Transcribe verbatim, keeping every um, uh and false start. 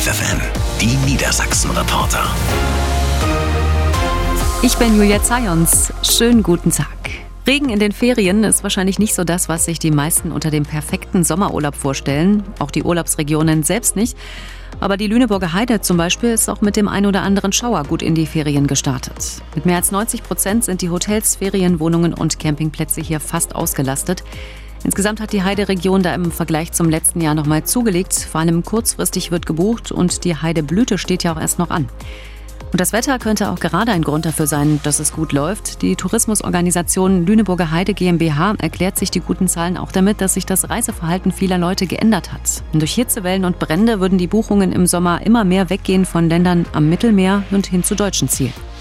Live F M, die Niedersachsen-Reporter. Ich bin Julia Zajons. Schönen guten Tag. Regen in den Ferien ist wahrscheinlich nicht so das, was sich die meisten unter dem perfekten Sommerurlaub vorstellen. Auch die Urlaubsregionen selbst nicht. Aber die Lüneburger Heide zum Beispiel ist auch mit dem ein oder anderen Schauer gut in die Ferien gestartet. Mit mehr als neunzig Prozent sind die Hotels, Ferienwohnungen und Campingplätze hier fast ausgelastet. Insgesamt hat die Heideregion da im Vergleich zum letzten Jahr nochmal zugelegt. Vor allem kurzfristig wird gebucht und die Heideblüte steht ja auch erst noch an. Und das Wetter könnte auch gerade ein Grund dafür sein, dass es gut läuft. Die Tourismusorganisation Lüneburger Heide GmbH erklärt sich die guten Zahlen auch damit, dass sich das Reiseverhalten vieler Leute geändert hat. Und durch Hitzewellen und Brände würden die Buchungen im Sommer immer mehr weggehen von Ländern am Mittelmeer und hin zu deutschen Zielen.